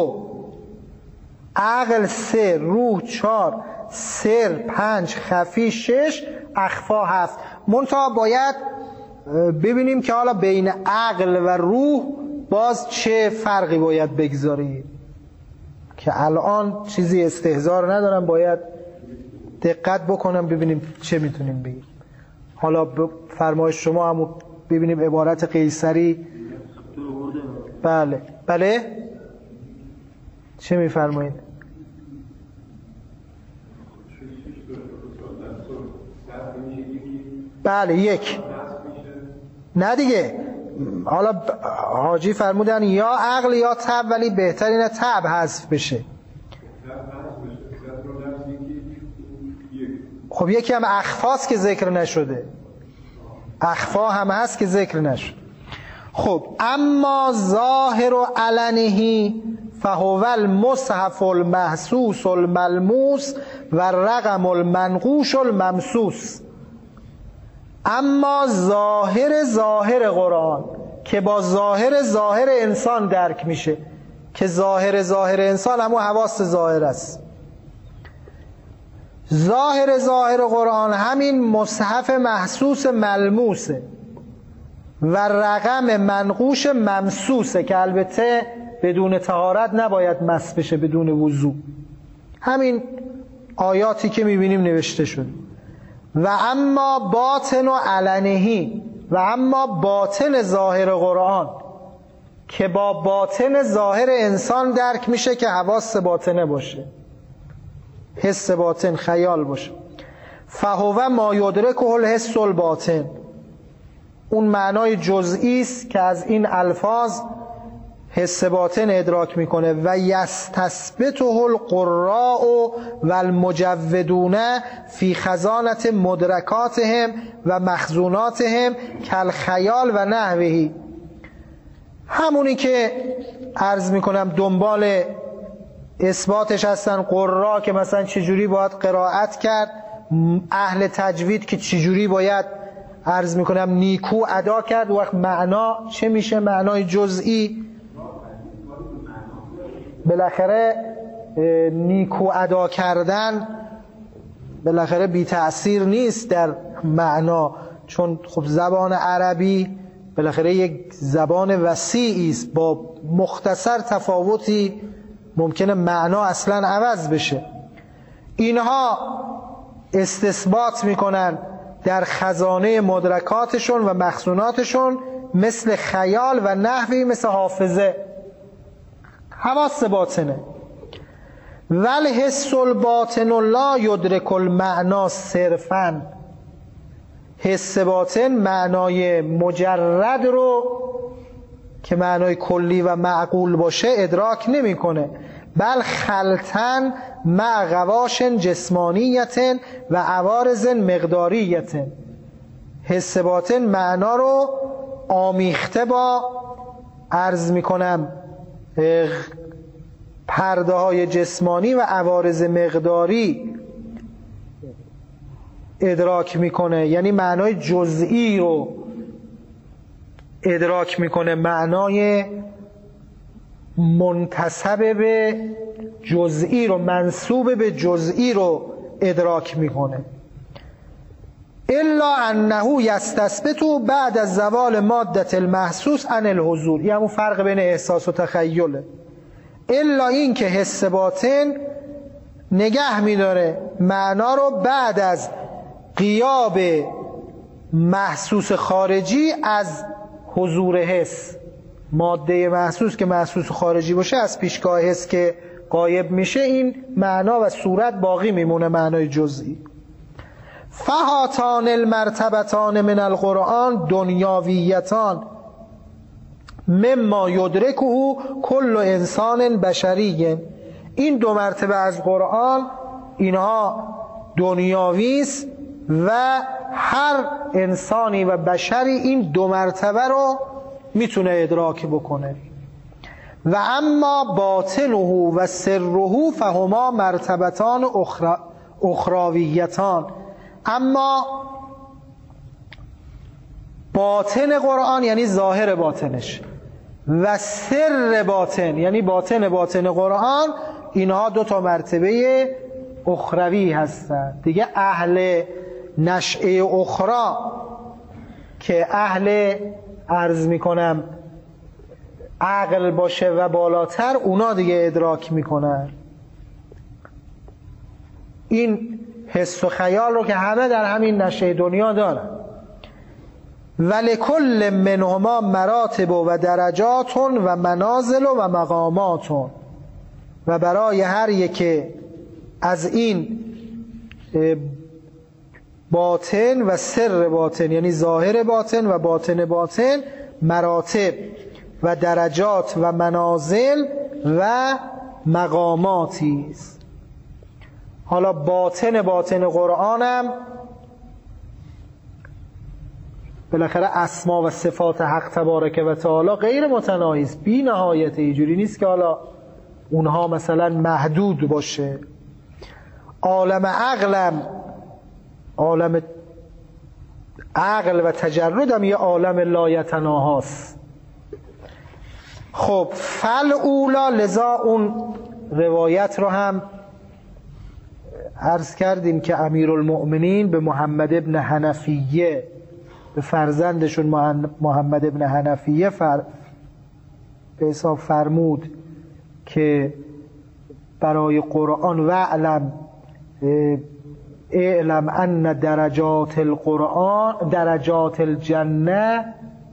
عقل 3، روح 4، سر 5، خفی 6، اخفا 7. منتها باید ببینیم که حالا بین عقل و روح باز چه فرقی باید بگذاریم، که الان چیزی استحضار ندارم، باید دقت بکنم ببینیم چه میتونیم بگیم. حالا فرمایش شما هم ببینیم عبارت قیصری. بله چه میفرمایید؟ بله 1. نه دیگه، حالا حاجی فرمودن یا عقل یا طبع، ولی بهترینه طبع حذف بشه. خب یکی هم اخفاست که ذکر نشده، اخفا هم هست که ذکر نشده. خب اما ظاهر و علنه فهو المصحف المحسوس الملموس و الرقم المنقوش الممسوس. اما ظاهر قرآن که با ظاهر انسان درک میشه، که ظاهر انسان همون حواس ظاهر است. ظاهر قرآن همین مصحف محسوس ملموسه و رقم منقوش ممسوسه، که البته بدون طهارت نباید مس بشه، بدون وضو. همین آیاتی که میبینیم نوشته شده. و اما باطن و علنهی، و اما باطن ظاهر قرآن که با باطن ظاهر انسان درک میشه، که حواس باطنه باشه، حس باطن، خیال باشه. فهو ما یدرکه الحس الباطن، اون معنای جزئی است که از این الفاظ حس باطن ادراک میکنه. و یستثبته القراء و المجودون فی خزانت مدرکاتهم و مخزوناتهم کالخیال و نحوه. همونی که عرض میکنم دنبال اثباتش هستن قراء، که مثلا چجوری باید قرائت کرد، اهل تجوید که چجوری باید عرض میکنم نیکو ادا کرد. وقت معنا چه میشه؟ معنای جزئی. بالاخره نیکو ادا کردن بالاخره بی تأثیر نیست در معنا، چون خب زبان عربی بالاخره یک زبان وسیعی است، با مختصر تفاوتی ممکنه معنا اصلا عوض بشه. اینها استثبات میکنن در خزانه مدرکاتشون و مخزوناتشون، مثل خیال و نحوی، مثل حافظه، حواس باطنه. ول حس الباطن لا یدرک المعنا صرفا، حس باطن معنای مجرد رو که معنای کلی و معقول باشه ادراک نمیکنه، بل خلطن مع غواش جسمانیت و عوارض مقداریت. حس باطن معنا رو آمیخته با عرض میکنم پرده های جسمانی و عوارض مقداری ادراک میکنه، یعنی معنای جزئی رو ادراک میکنه، معنای منتسب به جزئی رو، منسوب به جزئی رو ادراک میکنه. الا انه یستثبت بعد از زوال مادة المحسوس عن الحضور، یعنی همون فرق بین احساس و تخیله. الا این که حس باطن نگه میداره معنا رو بعد از غیاب محسوس خارجی از حضور حس. ماده محسوس که محسوس خارجی باشه از پیشگاه حس که غایب میشه، این معنا و صورت باقی میمونه، معنای جزئی. فهاتان المرتبتان من القرآن دنیاویتان مما یدرکه کل انسان بشری. این دو مرتبه از قرآن اینها دنیاوی است و هر انسانی و بشری این دو مرتبه رو میتونه ادراک بکنه. و اما باطنه و سره فهما مرتبتان اخراویتان. اما باطن قرآن یعنی ظاهر باطنش و سر باطن یعنی باطن قرآن، اینها دو تا مرتبه اخروی هستند دیگه. اهل نشأه اخرى که اهل عرض میکنم عقل باشه و بالاتر، اونا دیگه ادراک میکنن این حس و خیال رو که همه در همین نشأه دنیا دارن. ولکل منهما مراتب و درجات و منازل و مقامات، و برای هر یک از این باطن و سر باطن یعنی ظاهر باطن و باطن باطن مراتب و درجات و منازل و مقاماتی است. حالا باطن قرآنم بالاخره اسما و صفات حق تبارک و تعالی غیر متناهی است، بی نهایت. اینجوری نیست که حالا اونها مثلا محدود باشه. عالم عقلم، عالم عقل و تجردم یه عالم لایتناهاست. خب فالعولا، لذا اون روایت رو هم عرض کردیم که امیرالمؤمنین به محمد ابن حنفیه، به فرزندشون محمد ابن حنفیه به حساب فرمود که برای قرآن و اعلم ان درجات القرآن درجات الجنه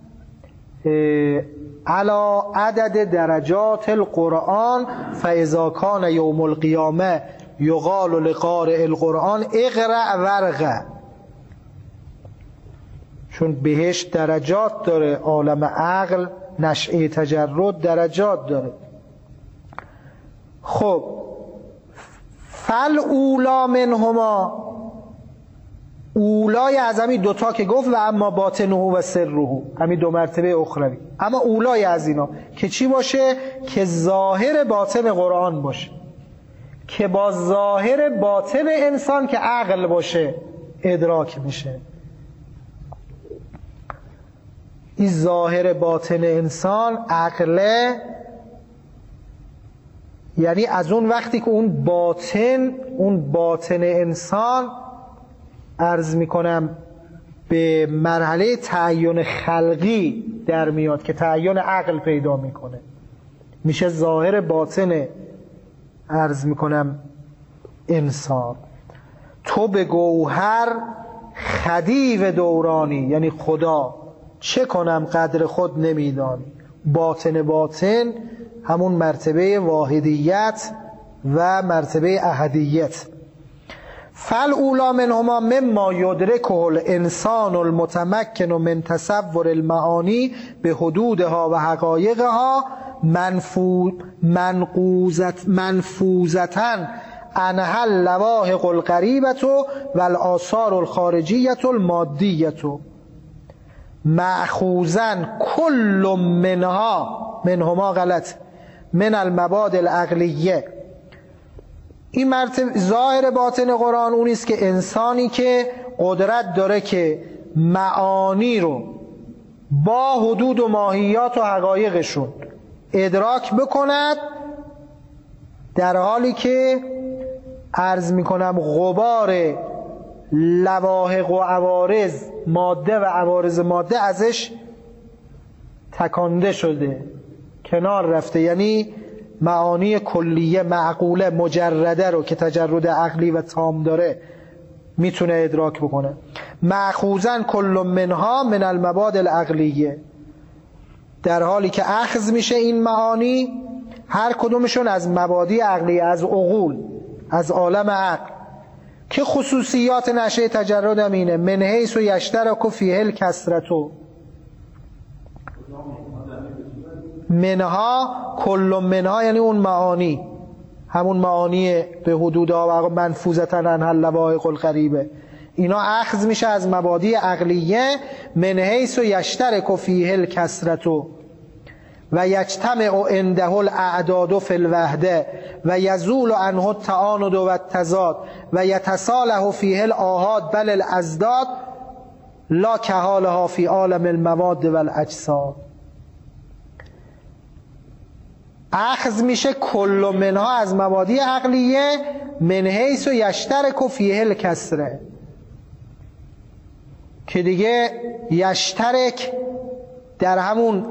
علی عدد درجات القرآن فاذا کان یوم القیامه یقال لقارئ القرآن اقرأ ورقه. چون بهشت درجات داره، عالم عقل نشأه تجرد درجات داره. خب فالعولا منهما، اولای از همین دوتا که گفت و اما باطنه و سره، همین دو مرتبه اخروی. اما اولای از اینا که چی باشه؟ که ظاهر باطن قرآن باشه، که با ظاهر باطن انسان که عقل باشه ادراک میشه. این ظاهر باطن انسان عقله، یعنی از اون وقتی که اون باطن انسان عرض میکنم به مرحله تعین خلقی در میاد که تعین عقل پیدا میکنه، میشه ظاهر باطن عرض میکنم انسان. تو به گوهر خدیو دورانی، یعنی خدا چه کنم قدر خود نمیدانی. باطن همون مرتبه واحدیت و مرتبه احدیت. فالاولی منهما مما یدرکه الانسان المتمکن من تصور المعانی به حدودها و حقایقها منفوذة عنها اللواحق الغریبة و الآثار الخارجیة المادیة مأخوذا کل منهما غلط من المبادئ العقلیه. این مرتبه ظاهر باطن قرآن اون است که انسانی که قدرت داره که معانی رو با حدود و ماهیات و حقایقشون ادراک بکند، در حالی که عرض میکنم غبار لواحق و عوارض ماده و عوارض ماده ازش تکانده شده، کنار رفته. یعنی معانی کلیه معقوله مجرده رو که تجرد عقلی و تام داره میتونه ادراک بکنه. مأخوذاً کل منها من المبادئ العقلیه، در حالی که اخذ میشه این معانی هر کدومشون از مبادی عقلی، از عقول، از عالم عقل، که خصوصیات نشه تجرد هم اینه. من حیث و یشترک فیه الکثرة منها کل منها، یعنی اون معانی، همون معانی به حدودها و منفوذة عنها اللواحق الغریبه، اینا اخذ میشه از مبادی عقلیه. من حیث و یشترک فیه الکثرة و یجتمع عنده الاعداد فی الوحده و یزول عنه التعاند و التضاد و یتصالح فیه الآحاد بل الازداد لا کحالها فی عالم المواد و الاجساد. اخذ میشه کل منها از مبادی عقلیه، من حیث و یشترک فیه الکثرة، که دیگه یشترک در همون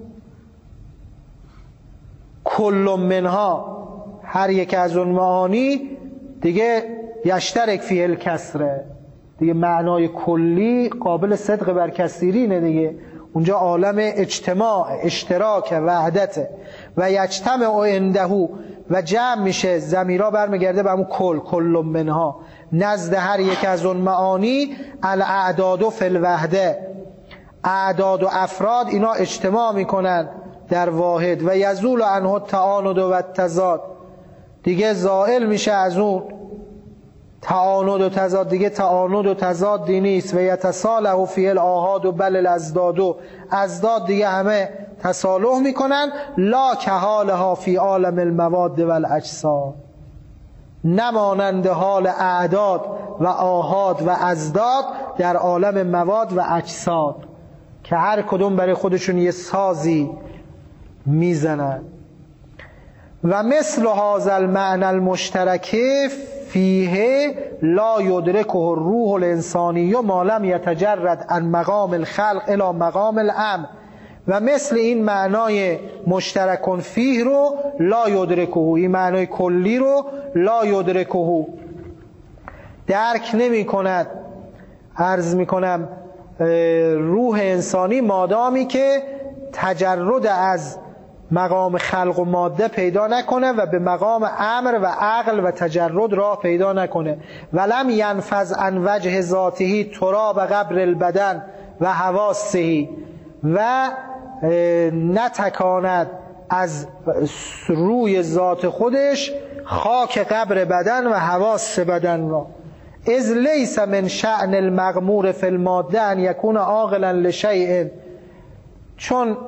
کل منها هر یک از اون معانی دیگه یشترک فیه الکثرة، دیگه معنای کلی قابل صدق بر کثیرینه دیگه، اونجا عالم اجتماع، اشتراک، وحدته. و یجتمع عنده و جمع میشه، ضمیرا برمیگرده به همون کل منها، نزد هر یک از اون معانی الاعداد فی الوحده، اعداد و افراد اینا اجتماع میکنن در واحد. و یزول عنه التعاند و التضاد، دیگه زائل میشه از اون تعاند و تضاد، دیگه تعاند و تضاد نیست. و یتصالح فیه الآحاد و بل الازداد، و ازداد دیگه همه تصالح میکنن. لا کحالها فی عالم المواد و الاجساد، نمانند حال اعداد و آحاد و ازداد در عالم مواد و اجساد، که هر کدوم برای خودشون یه سازی میزنن. و مثل هذا المعنى المشترک فیه لا یدرکه الروح الانسانی ما لم یتجرد عن مقام الخلق الی مقام الامر. و مثل این معنای مشترکون فیه رو لا یدرکه، این معنای کلی رو لا یدرکه درک نمی کند، عرض می کنم روح انسانی، مادامی که تجرد از مقام خلق و ماده پیدا نکنه و به مقام امر و عقل و تجرد راه پیدا نکنه. ولم ینفذ عن وجه ذاته تراب قبر البدن و حواسه، و نتکاند از روی ذات خودش خاک قبر بدن و حواس بدن را. اذ لیس من شأن المغمور فی الماده ان یکون عاقلا لشیء، چون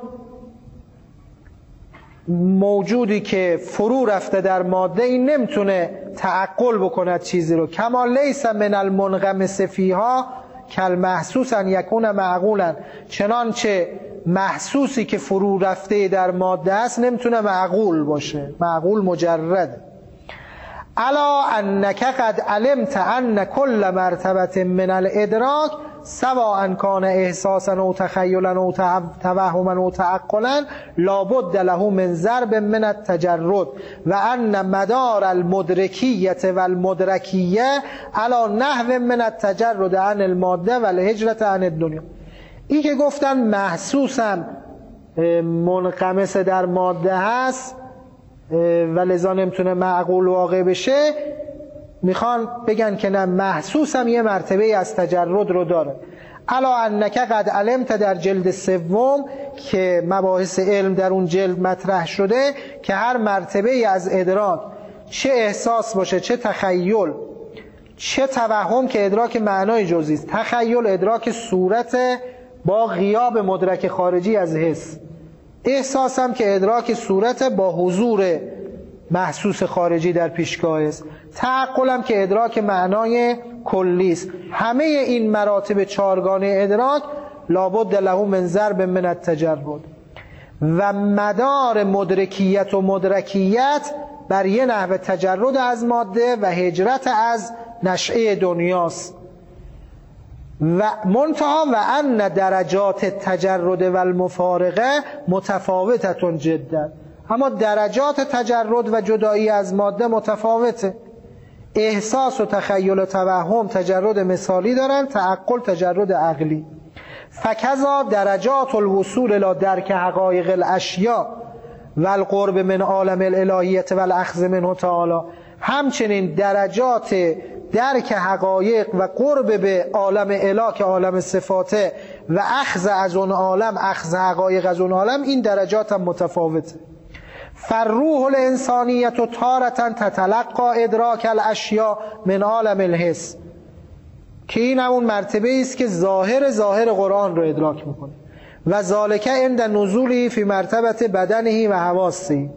موجودی که فرو رفته در ماده این نمیتونه تعقل بکند چیزی رو. کما لیس من المنغمس فیها کالمحسوس ان یکون معقولا، چنانچه محسوسی که فرو رفته در ماده است نمیتونه معقول باشه، معقول مجرده. الا انک قد علمت ان کل مرتبه من الادراک سواء کان احساسا او تخیلا او توهما او تعقلا لابد له من ضرب من التجرد و ان مدار المدرکیه و المدرکیه علی نحو من التجرد عن الماده و الهجرة عن الدنیا. این که گفتن محسوسم منغمس در ماده هست و لذا نمیتونه معقول واقع بشه، میخوان بگن که نه، محسوس هم یه مرتبه از تجرد رو داره. الا انک قد علمت در جلد سوم که مباحث علم در اون جلد مطرح شده که هر مرتبه از ادراک، چه احساس باشه، چه تخیل، چه توهم که ادراک معنای جزئی است، تخیل ادراک صورت با غیاب مدرک خارجی از حس، احساس هم که ادراک صورت با حضور محسوس خارجی در پیشگاه است، تعقل هم که ادراک معنای کلی است. همه این مراتب چارگانه ادراک لابد له من ضرب من التجرد و مدار مدرکیت و مدرکیت بر یه نحو تجرد از ماده و هجرت از نشأه دنیاست. و منتها و ان درجات تجرد و المفارقه متفاوتتون جدا، اما درجات تجرد و جدایی از ماده متفاوته. احساس و تخیل و توهم تجرد مثالی دارن، تعقل تجرد عقلی. فکذا درجات الوصول الى درک حقایق الاشیاء و القرب من عالم الالهیت و الاخذ منه تعالی، همچنین درجات درک حقایق و قرب به عالم اله که عالم صفاته و اخذ از اون عالم، اخذ حقایق از اون عالم، این درجات هم متفاوته. فالروح الانسانیت و تارتن تتلقا ادراک الاشیاء من عالم الحس، که این همون مرتبه است که ظاهر قرآن رو ادراک میکنه. و ذالک عند نزولی فی مرتبه بدنه و حواسه،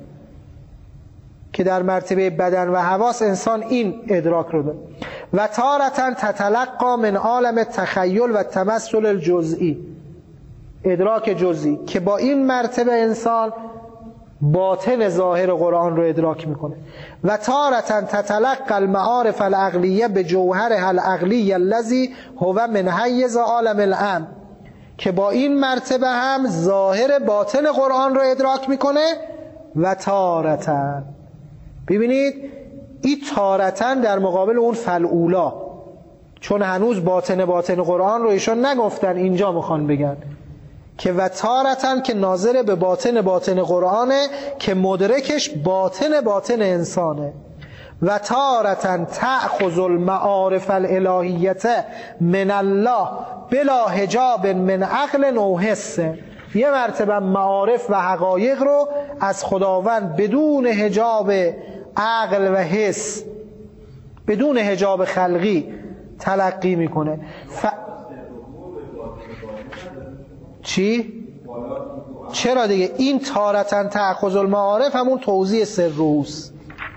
که در مرتبه بدن و حواس انسان این ادراک رو داره. و تارتن تتلقا من عالم تخیل و تمثل الجزئی، ادراک جزئی، که با این مرتبه انسان باطن ظاهر قرآن رو ادراک میکنه. و تارتن تتلقى المعارف العقلیه به جوهرها العقلی الذی هو من حیز عالم الامر، که با این مرتبه هم ظاهر باطن قرآن رو ادراک میکنه. و تارتن، ببینید این تارتن در مقابل اون فالولا، چون هنوز باطن قرآن رو ایشون نگفتن، اینجا میخوان بگن که و تارتن که ناظر به باطن قرآنه که مدرکش باطن انسانه. و تارتن تأخذ المعارف الالهیت من الله بلا حجاب من عقل او حس، یه مرتبه معارف و حقایق رو از خداوند بدون حجاب عقل و حس، بدون حجاب خلقی تلقی میکنه. چی؟ چرا دیگه؟ این تارتن تأخذ المعارف همون توضیح سروست.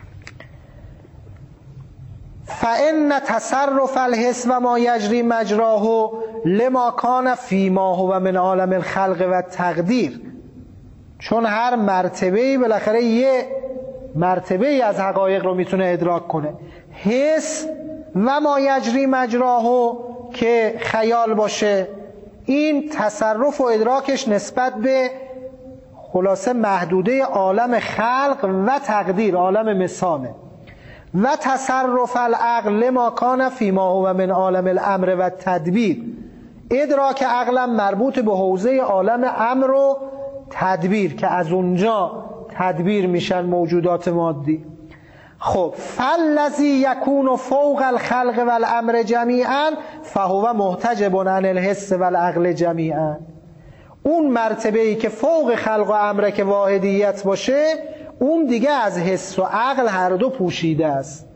فإن تصرف الحس و ما یجری مجراه لما کان فیما هو من عالم الخلق و تقدیر، چون هر مرتبه‌ای بالاخره یه مرتبه‌ای از حقایق رو میتونه ادراک کنه. حس و ما یجری مجراه که خیال باشه، این تصرف و ادراکش نسبت به خلاصه محدوده عالم خلق و تقدیر، عالم مثاله. و تصرف العقل ما کان فیما هو من عالم الامر و تدبیر، ادراک عقلم مربوط به حوزه عالم امر و تدبیر که از اونجا تدبیر میشن موجودات مادی. خب فالذی یکون فوق الخلق والامر جمیعا فهو محتجب عن الحس والعقل جمیعا، اون مرتبه‌ای که فوق خلق و امر که واحدیت باشه، اون دیگه از حس و عقل هر دو پوشیده است.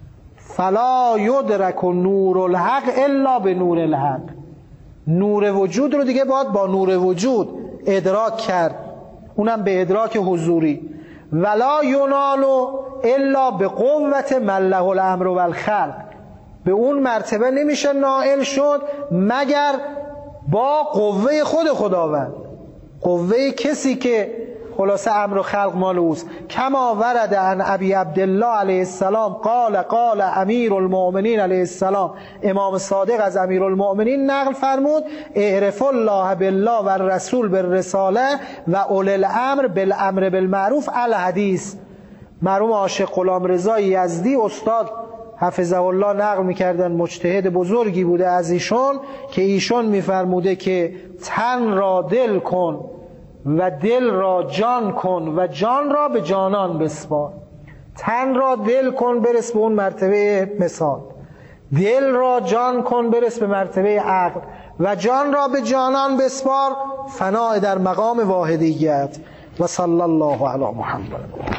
فلا یدرک نور الحق الا به نور الحق، نور وجود رو دیگه باید با نور وجود ادراک کرد، اونم به ادراک حضوری. ولا ینال الا به قوت من له الامر و الخلق، به اون مرتبه نمیشه نائل شد مگر با قوه خود خداوند، قوه کسی که خلاصه امر و خلق مال اوست. کما ورد عن ابی عبدالله علیه السلام قال امیر المؤمنین علیه السلام، امام صادق از امیر المؤمنین نقل فرمود: اعرف الله بالله و الرسول بالرساله و اولی الامر بالامر بالمعروف الحدیث. مرحوم عاشق غلام رضا یزدی استاد حفظه الله نقل میکردن، مجتهد بزرگی بوده از ایشون، که ایشون میفرموده که تن را دل کن و دل را جان کن و جان را به جانان بسپار. تن را دل کن برس به اون مرتبه مثال، دل را جان کن برس به مرتبه عقل و جان را به جانان بسپار، فنا در مقام واحدیت. و صلی الله علی محمد.